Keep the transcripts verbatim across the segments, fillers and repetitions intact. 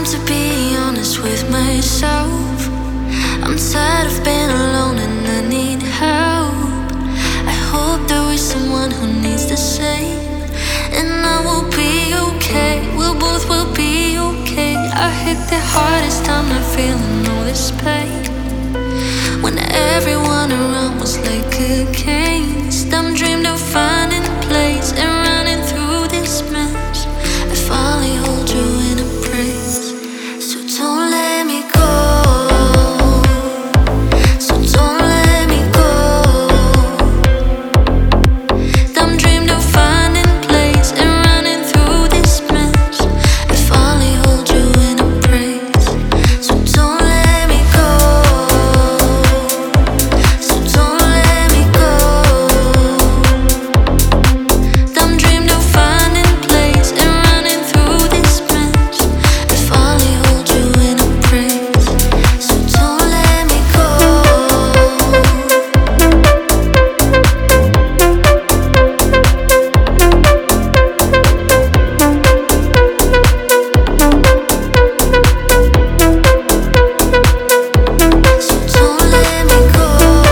to be honest with myself. I'm tired of being alone and I need help. I hope there is someone who needs the same, and I will be okay. We both will be okay. I hit the hardest time not feeling all this pain, when everyone around was like a case. I'm dreamed of finding a place and running through this mess. I finally hold you in a praise, so don't let me go. So don't let me go. I'm dreamed of finding a place and running through this mess. I finally hold you in a praise, so don't let me go. So don't let me go. I'm dreamed of finding a place and running through this mess. I finally hold you in a praise, so don't let me go. So don't let me go.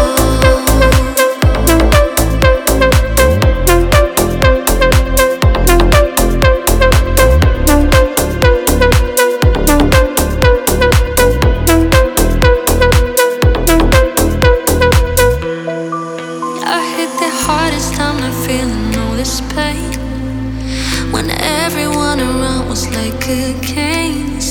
I hit the hardest time not feeling all this pain, when everyone around was like a case.